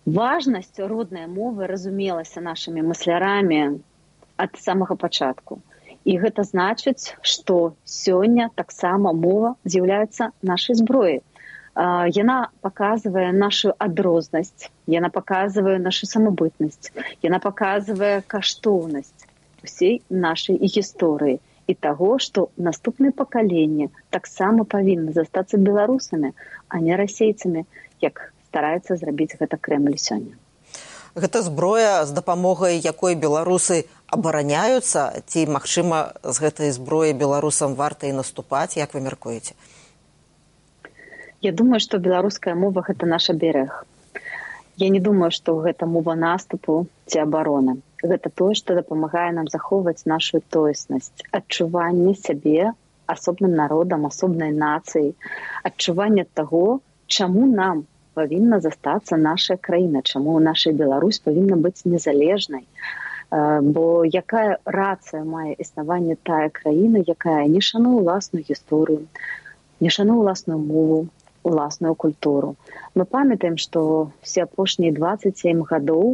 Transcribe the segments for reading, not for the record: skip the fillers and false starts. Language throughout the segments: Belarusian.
Важнасць роднай мовы разумелася нашымі мыслярамі ад самага пачатку. І гэта значыць, што сёння таксама мова з'яўляецца нашай зброяй. Яна паказвае нашу адрознасць, яна паказвае нашу самабытнасць, яна паказвае каштоўнасць усей нашай гісторыі і таго, што наступныя пакаленні таксама павінны застацца беларусамі, а не расейцамі, як стараецца зрабіць гэта Крэмль сёння. Гэта зброя, з дапамогай якой беларусы абараняюцца, ці, магчыма, з гэтай зброі беларусам варта і наступаць, як вы мяркуеце? Я думаю, што беларуская мова – гэта наш аберег. Я не думаю, што гэта мова наступу ці абароны. Гэта тое, што дапамагае нам захоўваць нашу тоеснасць, адчуванне сябе асобным народам, асобнай нацыяй, адчуванне таго, чаму нам павінна застацца наша краіна, чаму наша Беларусь павінна быць незалежнай. Бо якая рацыя мае існаванне тая краіна, якая не шануе ўласную гісторыю, не шануе ўласную мову, уласную культуру. Мы памятаем, што все апошнія 27 гадоў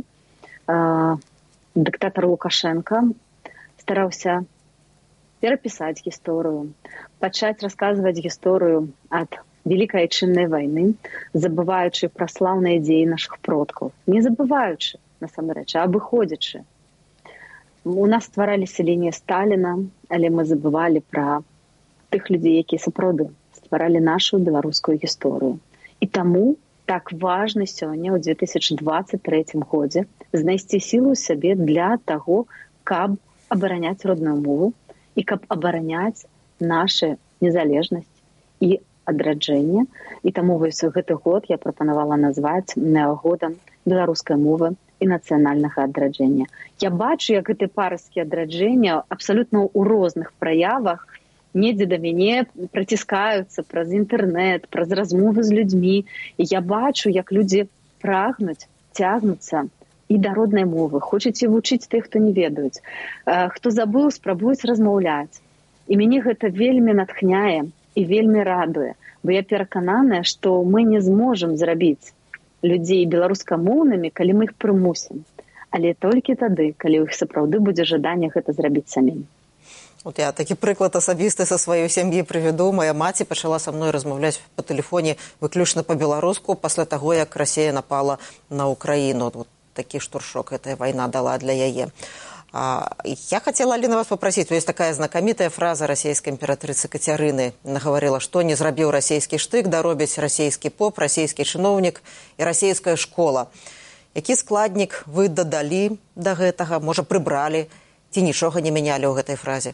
дыктатар Лукашенко стараўся перапісаць гісторыю, пачаць расказваць гісторыю ад Великай Айчыннай вайны, забываючы пра слаўныя дзеі нашых продкаў. Не забываючы, насамрэч, а абыходзячы. У нас ствараліся лініі Сталіна, але мы забывалі пра тых людзей, якія сапраўды стваралі нашу беларускую гісторыю. І таму так важна сёння, ў 2023 годзе, знайсці сілу ў сабе для таго, каб абараняць родную мову і каб абараняць нашу незалежнасць і адраджэнне. І таму вось гэты год я прапанавала назваць годам беларускай мовы і нацыянальнага адраджэння. Я бачу, як гэты парасткі адраджэння абсалютна ў розных праявах недзе да мяне праціскаюцца праз інтэрнэт, праз размовы з людзьмі. І я бачу, як людзі прагнуць, цягнуцца і да роднай мовы. Хочаце вучыць тых, хто не ведаюць. Хто забыў, спрабуюць размаўляць. І мяне гэта вельмі натхняе і вельмі радуе, бо я перакананая, што мы не зможам зрабіць людзей беларускамоўнымі, калі мы іх прымусім. Але толькі тады, калі ў іх сапраўды будзе жаданне гэта зрабіць самім. От я такі прыклад асабісты са сваёй сям'і прывяду. Моя маці пачала са мной размаўляць па тэлефоне выключна па-беларуску пасля таго, як Расія напала на Украіну. Вот такі штуршок гэтая вайна дала для яе. Я хотела, Алина, вас попросить. Есть такая знакомитая фраза российской императрицы Катерины. Она говорила, что не зрабіў расійскі штык, да робіць расійскі поп, расійскі чыноўнік і расійская школа. Які складнік вы дадалі да гэтага, можа, прыбралі, ці нічога не мянялі ў гэтай фразе?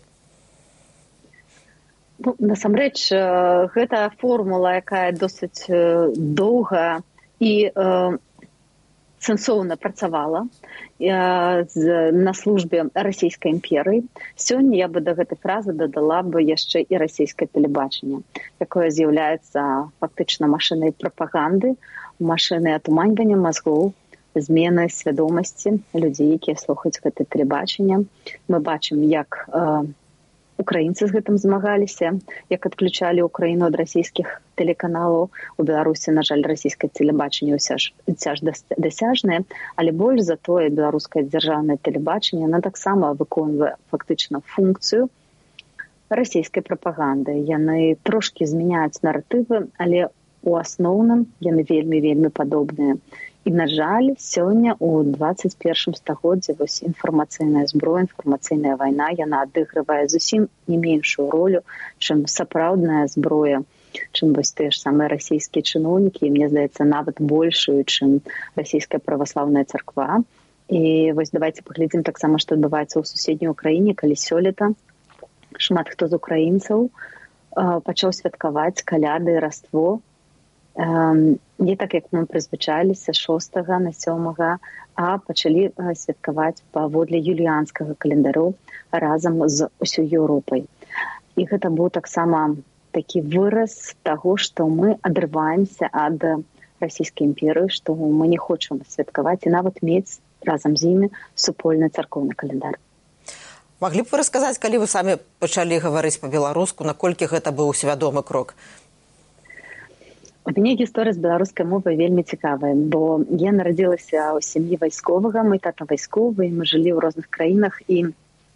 Ну, насамрэч, гэта формула, якая досыць доўга і сэнсоўна працавала на службе расійскай імперыі. Сёння я бы да гэтай фразы дадала бы яшчэ і расійскае тэлебачанне, якое з'яўляецца фактычна машынай прапаганды, машынай атуманьвання мазгоў, змены свядомасці людзей, якія слухаюць гэтае тэлебачанне. Мы бачым, як украінцы з гэтым змагаліся, як адключалі Украіну ад расійскіх тэлеканалаў. У Беларусі, на жаль, расійскае тэлебачанне ўсё ж дасяжнае, але больш за тое беларускае дзяржаўнае тэлебачанне, яно таксама выконвае фактычна функцыю расійскай прапаганды. Яны трошкі змяняюць наратывы, але у асноўным яны вельмі падобныя. І, на жаль, сёння у 21 стагоддзі вось інфармацыйная зброя, інфармацыйная вайна, яна адыгрывае зусім не меншую ролю, чым сапраўдная зброя, чым вось тыя ж самыя расійскія чыноўнікі, і, мне здаецца, нават большую, чым расійская праваслаўная царква. І вось давайце паглядзім таксама, што адбываецца ў суседняй Украіне, калі сёлета шмат хто з украінцаў пачаў святкаваць каляды і раство, не так, як мы прызвычаіліся 6 на 7, а пачалі святкаваць паводле юліанскага календару разам з усёй Еўропай. І гэта быў таксама такі выраз таго, што мы адрываемся ад расійскай імперыі, што мы не хочам святкаваць і нават мець разам з імі супольны царкоўны календар. Маглі б вы расказаць, калі вы самі пачалі гаварыць па-беларуску, наколькі гэта быў свядомы крок? У мяне гісторыя з беларускай мовай вельмі цікавая, бо я нарадзілася ў сям'і вайсковага, мой тата вайсковы, мы жылі ў розных краінах, і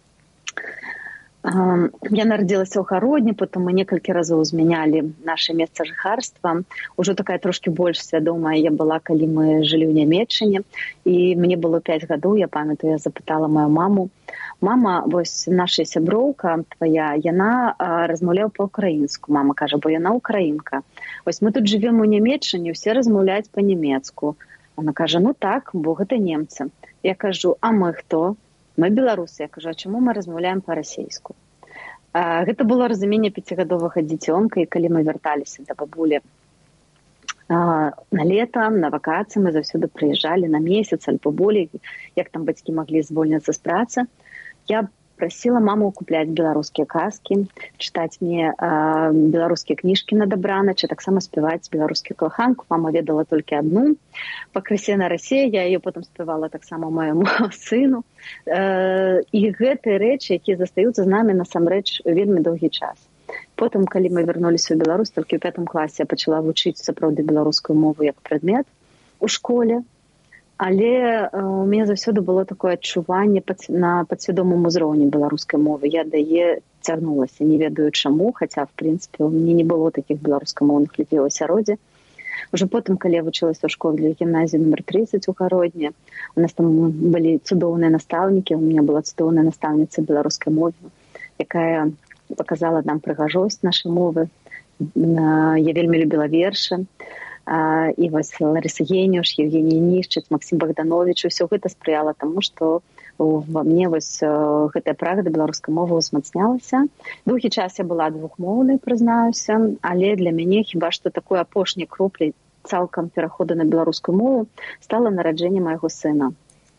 я нарадзілася ў Гародні, потым мы некалькі разоў змянялі наше месца жыхарства. Ужо такая трошкі больш свядомая я была, калі мы жылі ў Нямецчыне, і мне было 5 гадоў, я памятаю, я запытала маю маму: «Мама, вось наша сяброўка твоя, яна размаўляе па-украінску». Мама кажа: «Бо яна украінка. Вось мы тут жывем у Нямецчыне, усе размаўляюць па-нямецку». Она кажа: «Ну так, бо гэта немцы». Я кажу: «А мы хто?» «Мы беларусы». Я кажу: «А чаму мы размаўляем па-расейску?» Гэта было разуменне 5гадовага дзіцёнка, і калі мы вярталіся да бабулі на лета, на вакацыі, мы заўсёды прыязджалі на месяц альбо болей, як там бацькі маглі звольніцца з працы. Я прасіла маму купляць беларускія казкі, чытаць мне беларускія кніжкі на дабранач, а таксама спяваць беларускую каханку. Мама ведала толькі адну, «Пакрысе на расе», я яе потым спявала таксама майму сыну. І гэтыя рэчы, якія застаюцца з намі насамрэч вельмі доўгі час. Потым, калі мы вярнуліся ў Беларусь, толькі ў 5 класе я пачала вучыць сапраўды беларускую мову як прадмет у школе. Але у мяне заўсёды было такое адчуванне на падсвядомым узроўні беларускай мовы. Я да яе цягнулася, не ведаю чаму, хаця, в прынцыпе, у мяне не было такіх беларускамоўных людзей у асяроддзі. Ужо потым, калі я вучылася ў школе гімназіі нумар 30 у Гародні, у нас там былі цудоўныя настаўнікі, у мяне была цудоўная настаўніца беларускай мовы, якая паказала нам прыгажосць нашай мовы. Я вельмі любіла вершы. І вось Ларыса Геніуш, Евгеній Нішчыц, Максім Богданович, усё гэта спрыяла таму, што ва мне вось гэтая прага да беларускай мовы ўзмацнялася. Доўгі час я была двухмоўнай, прызнаюся, але для мяне хіба што такой апошняй кропляй цалкам пераходу на беларускую мову стала нараджэнне майго сына.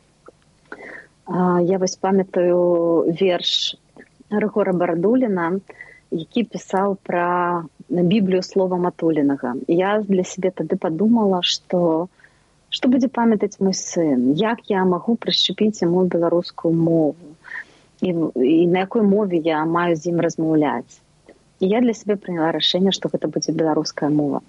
Я вось памятаю верш Рыгора Бардуліна, які пісаў пра Біблію слова Матулінага. Я для сябе тады падумала, што будзе памятаць мой сын, як я магу прышчапіць яму беларускую мову і на якой мове я маю з ім размаўляць. І я для сябе прыняла рашэнне, што гэта будзе беларуская мова.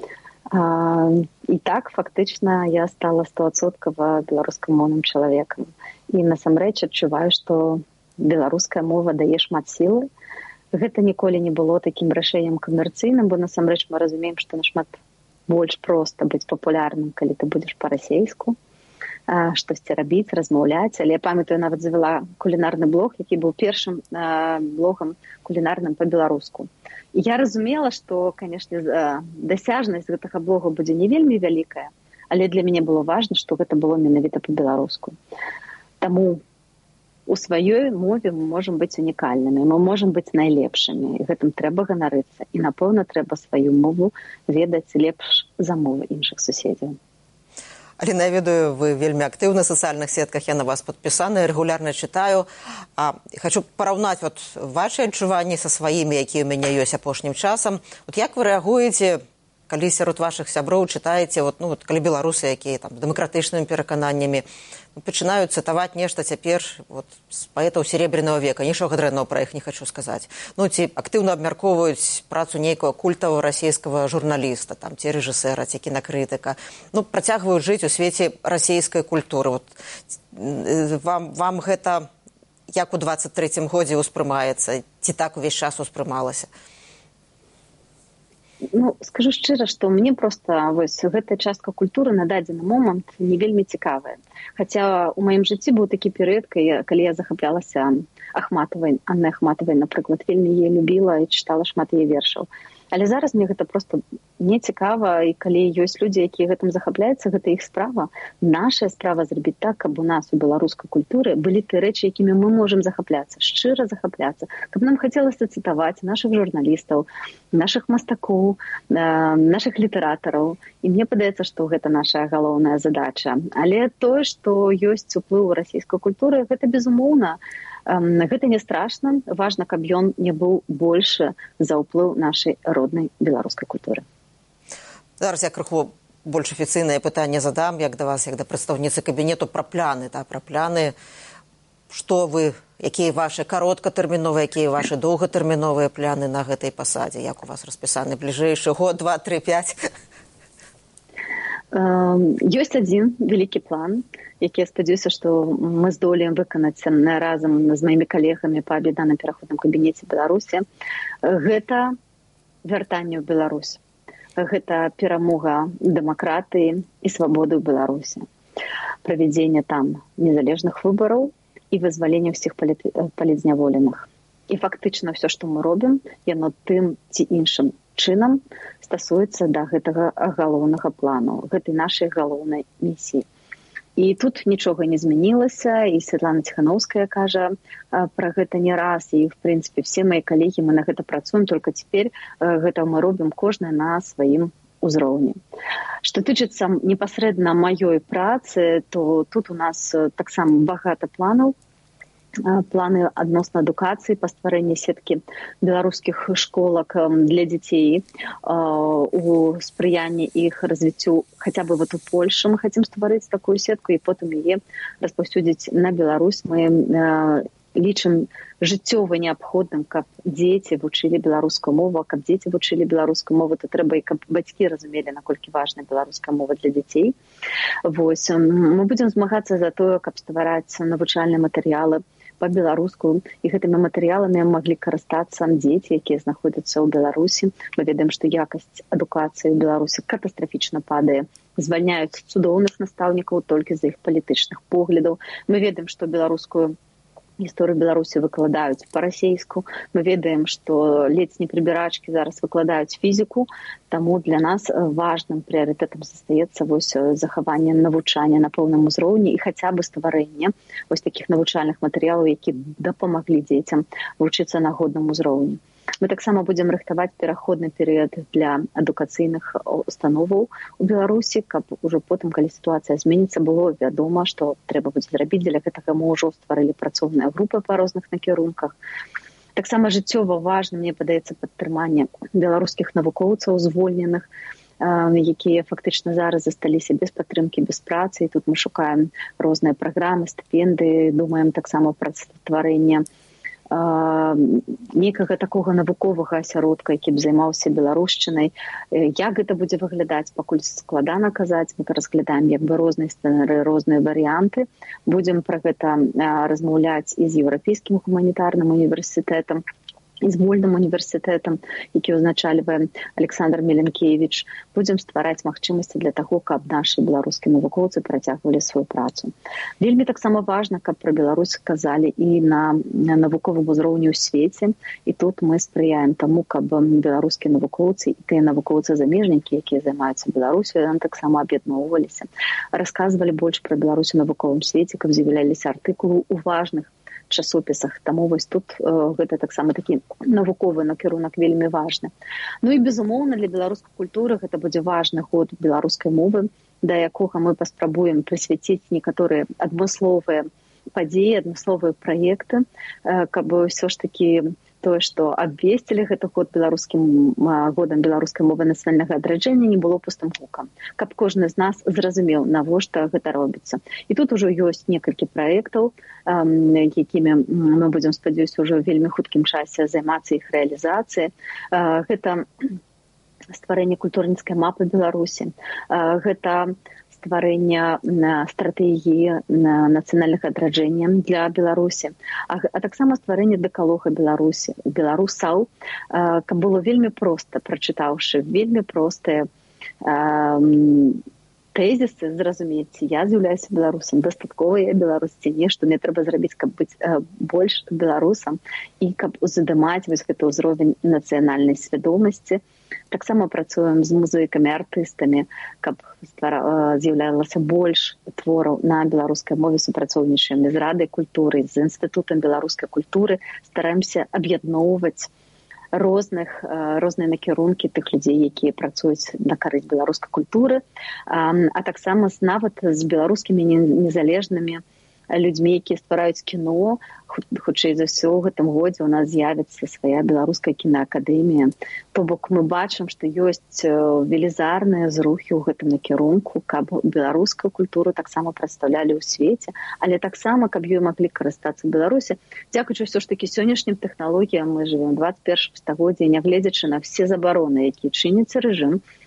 І так, фактычна, я стала 100% беларускамоўным чалавекам. І насамрэч адчуваю, што беларуская мова дае шмат сілы. Гэта ніколі не было такім рашэннем камерцыйным, бо насамрэч мы разумеем, што нашмат больш проста быць папулярным, калі ты будзеш па-расейску, штосьці рабіць, размаўляць. Але я памятаю, нават завяла кулінарны блог, які быў першым блогам кулінарным па-беларуску. І я разумела, што, канешне, дасяжнасць гэтага блога будзе не вельмі вялікая, але для мяне было важна, што гэта было менавіта па-беларуску. Таму у сваёй мове мы можам быць унікальнымі, мы можам быць найлепшымі, і гэтым трэба ганарыцца. І, напэўна, трэба сваю мову ведаць лепш за мовы іншых суседзяў. Аліна, я ведаю, вы вельмі актыўны ў сацыяльных сетках, я на вас падпісана, рэгулярна чытаю. Хочу параўнаць вашы адчуванні са сваімі, якія ў мяне ёсць апошнім часам. Як вы рэагуеце, калі сярод вашых сяброў чытаеце, калі беларусы, якія там дэмакратычнымі перакананнямі пачынаюць цытаваць нешта цяпер з паэтаў серебряного века, нічога дрэннага пра іх не хочу сказаць. Ці актыўна абмяркоўваюць працу нейкага культавага расійскага журналіста, ці рэжысэра, ці кінакрытыка. Працягваюць жыць у свеце расійскай культуры. Вам гэта як у 23-м годзе ўспрымаецца? Ці так увесь час успрымалася? Скажу шчыра, што мне проста гэтая частка культуры на дадзены момант не вельмі цікавая. Хаця ў маім жыцці быў такі перыяд, калі я захаплялася Аннай Ахматавай, напрыклад, вельмі яе любіла і чытала шмат яе вершаў. Але зараз мне гэта проста не цікава, і калі ёсць людзі, якія гэтым захапляюцца, гэта іх справа. Наша справа зрабіць так, каб у нас у беларускай культуры былі тыя рэчы, якімі мы можам захапляцца, шчыра захапляцца, каб нам хацелася цытаваць нашых журналістаў, нашых мастакоў, нашых літаратараў. І мне падаецца, што гэта наша галоўная задача. Але тое, што ёсць уплыў расійскай культуры, гэта безумоўна. Гэта не страшна, важна, каб ён не быў большы за ўплыў нашай роднай беларускай культуры. Зараз я крыху больш афіцыйнае пытанне задам, як да вас, як да прадстаўніцы кабінету, пра пляны. Пра пляны, што вы, якія вашы кароткатэрміновыя, якія вашы доўгатэрміновыя пляны на гэтай пасадзе? Як у вас распісаны бліжэйшы год, 2, 3, 5? Ёсць адзін вялікі план, які я спадзяюся, што мы здолеем выканаць разам з маімі калегамі па аб'яднаным пераходным кабінеце Беларусі. Гэта вяртанне ў Беларусь. Гэта перамога дэмакратыі і свабоды ў Беларусі. Правядзенне там незалежных выбараў і вызвалення ўсіх палітзняволеных. І фактычна ўсё, што мы робім, яно тым ці іншым чынам стасуецца да гэтага галоўнага плану, гэтай нашай галоўнай місіі. І тут нічога не змянілася, і Святлана Ціханаўская кажа пра гэта не раз, і, в прынцыпе, все мои калегі, мы на гэта працуем, только цяпер гэта мы робім кожны на сваім узроўні. Што тычыцца непасрэдна маёй працы, то тут у нас таксама багата планаў, планы адносна адукацыі па стварэнні сеткі беларускіх школак для дзяцей, у спрыянні іх развіццю хаця бы вот у Польшы мы хацім стварыць такую сетку і потым яе распаўсюдзіць на Беларусь. Мы лічым жыццёва неабходным, каб дзеці вучылі беларускую мову, а каб дзеці вучылі беларускую мову, то трэба і каб бацькі разумелі, наколькі важна беларуская мова для дзяцей. Вось, мы будзем змагацца за тое, каб ствараць навучальныя матэрыялы па-беларуску, і гэтымі матэрыяламі маглі карыстацца дзеці, якія знаходзяцца ў Беларусі. Мы ведаем, што якасць адукацыі ў Беларусі катастрафічна падае. Звальняюць цудоўных настаўнікаў толькі з іх палітычных поглядаў. Мы ведаем, што беларускую гісторыю Беларусі выкладаюць па-расейску. Мы ведаем, што ледзь не прыбірачкі зараз выкладаюць фізіку, таму для нас важным прыярытэтам застаецца вось захаванне навучання на поўным узроўні і хаця бы стварэнне вось такіх навучальных матэрыялаў, які дапамаглі дзецям вучыцца на годным узроўні. Мы таксама будзем рыхтаваць пераходны перыяд для адукацыйных установаў у Беларусі, каб ужо потым, калі сітуацыя зменіцца, было вядома, што трэба будзе зрабіць. Для гэтага мы ўжо стварылі працоўныя групы па розных накірунках. Таксама жыццёва важна, мне падаецца, падтрыманне беларускіх навукоўцаў звольненых, якія фактычна зараз засталіся без падтрымкі, без працы. І тут мы шукаем розныя праграмы, стыпендыі, думаем таксама пра стварэнне некага такога навуковага асяродка, які б займаўся беларушчынай. Як гэта будзе выглядаць, пакуль складана казаць. Мы разглядаем як бы розныя сцэнары, розныя варыянты. Будзем пра гэта размаўляць і з еўрапейскім гуманітарным універсітэтам, і з вольным універсітэтам, які ўзначальвае Александр Меленкевіч. Будзем ствараць магчымасці для таго, каб нашы беларускія навукоўцы працягвалі сваю працу. Вельмі таксама важна, каб пра Беларусь казалі і на навуковым узроўні ў свеце. І тут мы спрыяем таму, каб беларускія навукоўцы і тыя навукоўцы-замежнікі, якія займаюцца Беларусю, яны таксама аб'ядноўваліся, расказвалі больш пра Беларусь у навуковым свеце, каб з'яўляліся артыкулы ў важных часопісах. Таму вось тут гэта таксама такі навуковы накірунак вельмі важны. Ну і, безумоўна, для беларускай культуры гэта будзе важны год беларускай мовы, да якога мы паспрабуем прысвяціць некаторыя адмысловыя падзеі, адмысловыя праекты, каб ўсё ж такі тое, што абвесцілі гэты год беларускім годам беларускай мовы нацыянальнага адраджэння, не было пустым гукам, каб кожны з нас зразумеў, навошта гэта робіцца. І тут ужо ёсць некалькі праектаў, якімі мы будзем, спадзяюся, ўжо вельмі хуткім часе займацца іх рэалізацыяй. Гэта стварэнне культурніцкай мапы Беларусі, гэта стварэння стратэгіі нацыянальнага адраджэння для Беларусі, а таксама стварэнне дэкалога Беларусі, беларусаў, каб было вельмі проста, прачытаўшы вельмі простыя тэзісы, зразумець, я з'яўляюся беларусам, дастаткова я беларус ці не, што мне трэба зрабіць, каб быць больш беларусам і каб уздымаць вось гэты ўзровень нацыянальнай свядомасці. Таксама працуем з музыкамі, артыстамі, каб з'яўлялася больш твораў на беларускай мове, супрацоўнічаем з Радай культуры, з Інстытутам беларускай культуры, стараемся аб'ядноўваць розныя накірункі тых людзей, якія працуюць на карысць беларускай культуры, а таксама нават з беларускімі незалежнымі людзьмі, якія ствараюць кіно. Хутчэй за ўсё, у гэтым годзе ў нас з'явіцца свая беларуская кінаакадэмія. То бок мы бачым, што ёсць велізарныя зрухі ў гэтым накірунку, каб беларускую культуру таксама прадстаўлялі ў свеце, але таксама, каб ёй маглі карыстацца ў Беларусі. Дзякуючы ўсё ж такі сённяшнім тэхналогіям, мы жывем у 21 стагоддзі, нягледзячы на все забароны, якія чыніцца рэжым,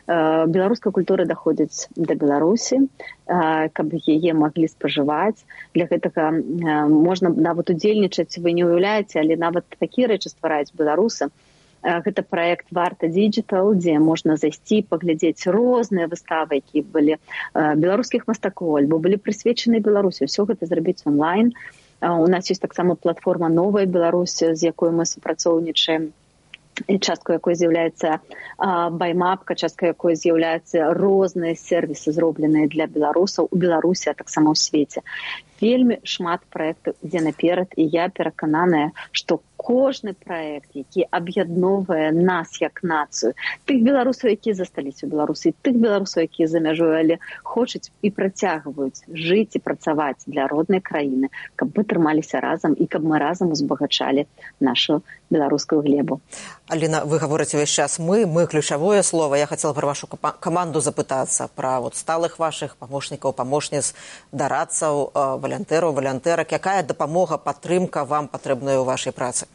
беларуская культура даходзіць да Беларусі, каб яе маглі спажываць. Для гэтага можна нават удзельнічаць, вы не уяўляеце, але нават такія рэчы ствараюць беларусы. Гэта праект «Варта Digital», дзе можна зайсці, паглядзець розныя выставы, якія былі беларускіх мастакоў, альбо былі прысвечаны Беларусі. Усё гэта зрабіць онлайн. У нас ёсць таксама платформа «Новая Беларусь», з якой мы супрацоўнічаем, часткай якой з'яўляецца баймапка, часткай якой з'яўляюцца розныя сервісы, зробленыя для беларусаў у Беларусі, а таксама ў свеце. Вельмі шмат праектаў ідзе наперад, і я перакананая, што кожны праект, які аб'ядноўвае нас як нацыю, тых беларусаў, якія засталіся ў Беларусі, тых беларусаў, якія за мяжой, але хочуць і працягваюць жыць і працаваць для роднай краіны, каб мы трымаліся разам і каб мы разам узбагачалі нашу беларускую глебу. Аліна, вы гаворыце ўвесь час мы ключавое слово. Я хацела пра вашу каманду запытацца, пра сталых вашых памочнікаў, памочніц, дарадцаў, валянтэраў, валянтэрак. Якая дапамога, падтрымка вам патрэбная ў вашай працы?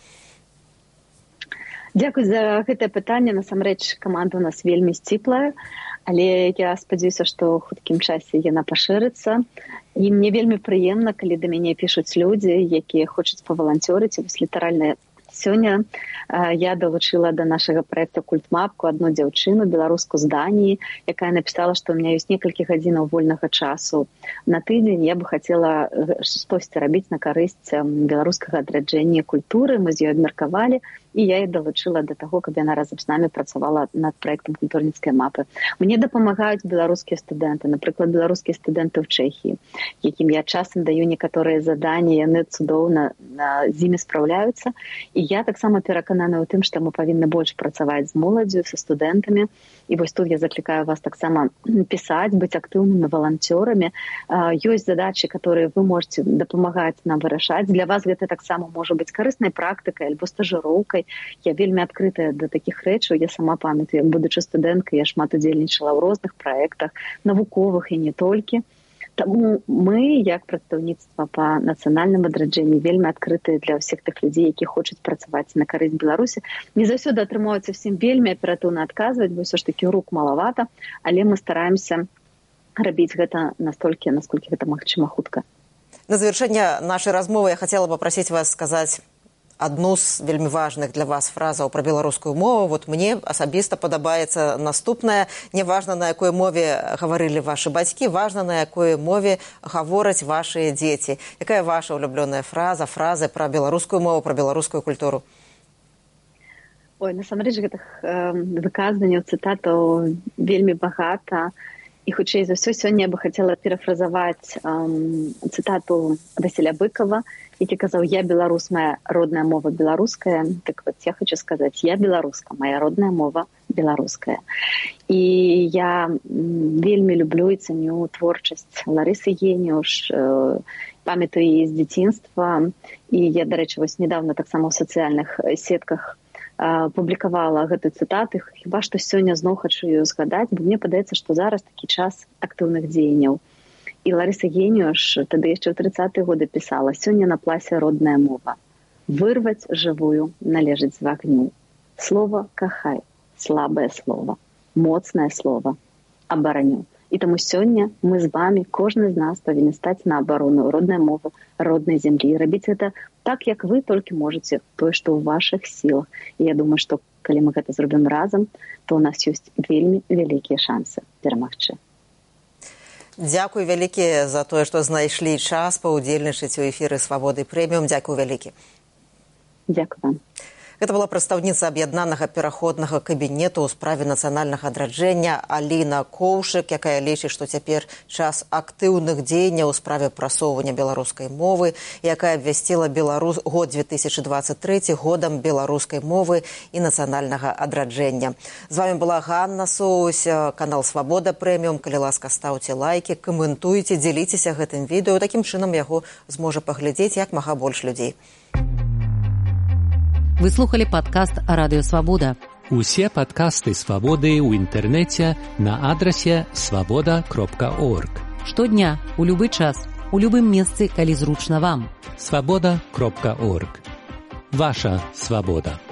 Дзякуй за гэтае пытанне. Насамрэч, каманда у нас вельмі сціплая, але я спадзяюся, што ў хуткім часе яна пашырыцца. І мне вельмі прыемна, калі да мяне пішуць людзі, якія хочуць паваланцёрыць. Вось літаральна сёння я далучыла да нашага праекта «Культмапку» адну дзяўчыну, беларуску з Даніі, якая напісала, што ў меня ёсць некалькі гадзінаў вольнага часу на тыдзень. Я бы хацела штосьці рабіць на карысць беларускага адраджэння культуры. Мы з ёй абмеркавалі, і я її долучила до того, каб яна разом з нами працавала над проектом культурніцкай мапы. Мне дапамагаюць беларускія студэнты, напрыклад, беларускія студэнты ў Чэхіі, якім я часам даю некаторыя заданні, яны цудоўна з імі спраўляюцца. І я таксама перакананая ў тым, што мы павінны больш працаваць з моладдзю, са студэнтамі. І вось тут я заклікаю вас таксама пісаць, быць актыўнымі валанцёрамі. Ёсць задачы, которые вы можете дапамагаць нам вырашаць. Для вас гэта таксама можа быць карыснай практыкай альбо стажыроўкай. Я вельмі адкрытая да такіх рэчаў. Я сама памятаю, як будучы студэнткай, я шмат удзельнічала ў розных праектах, навуковых і не толькі. Таму мы, як прадстаўніцтва па нацыянальным адраджэнні, вельмі адкрытыя для ўсіх тых людзей, які хочуць працаваць на карысць Беларусі. Не заўсёды атрымоўваецца всім вельмі аператыўна адказваць, бо ўсё ж такі рук малавата, але мы стараемся рабіць гэта настолькі, насколькі гэта магчыма хутка. На завершэнне нашай размовы я хацела папрасіць вас сказаць адну з вельмі важных для вас фразаў пра беларускую мову. Вот мне асабіста падабаецца наступная. Не важна, на якой мове гаварылі вашы бацькі, важна, на якой мове гавораць вашыя дзеці. Якая ваша улюблёная фразы пра беларускую мову, пра беларускую культуру? Ой, насамрэч гэтых выказванняў, цытатаў вельмі багата. І хутчэй за ўсё сёння я бы хацела перафразаваць цытату Васіля Быкова, які казаў: «Я беларус, моя родная мова беларуская». Так вот, я хочу сказаць: я беларуска, моя родная мова беларуская. І я вельмі люблю і ценю творчасць Ларысы Геніуш, памятаю яе з дзяцінства. І я, дарэчы, вось недавно таксама ў сацыяльных сетках публікавала гэтую цытату. Хіба што сёння зноў хачу ее згадаць, бо мне падаецца, што зараз такі час актыўных дзеянняў. І Ларыса Геніуш тады яшчэ ў 30-е годы пісала: «Сёння на пласе родная мова. Вырваць жывую належыць з вагню. Слово кахай, слабае слово, моцнае слово, абараню». І таму сёння мы з вами, кожны з нас павінен стаць на абарону роднай мовы, роднай зямлі. Рабіць гэта так, як вы толькі можаце, тое, што ў вашых сілах. І я думаю, што калі мы гэта зробім разам, то ў нас ёсць вельмі вялікія шансы перамагчы. Дзякуй вялікі за тое, што знайшлі час паўдзельнічаць у эфіры «Свабоды прэміум». Дзякуй вялікі. Дзякуй вам. Гэта была прадстаўніца аб'яднанага пераходнага кабінету ў справе нацыянальнага адраджэння Аліна Коўшык, якая лічыць, што цяпер час актыўных дзеянняў у справе прасоўвання беларускай мовы, якая абвясціла год 2023 годам беларускай мовы і нацыянальнага адраджэння. З вами была Ганна Соусь, канал «Свабода прэміум». Калі ласка, стаўце лайкі, каментуйце, дзеліцеся гэтым відэо. Такім чынам яго зможа паглядзець як мага больш людзей. Вы слухали падкаст «Радыё Свабода». Усе падкасты «Свабоды» ў інтэрнэце на адрасе свабода.орг. Штодня, у любы час, у любым месцы, калі зручна вам. Свабода.орг. Ваша свабода.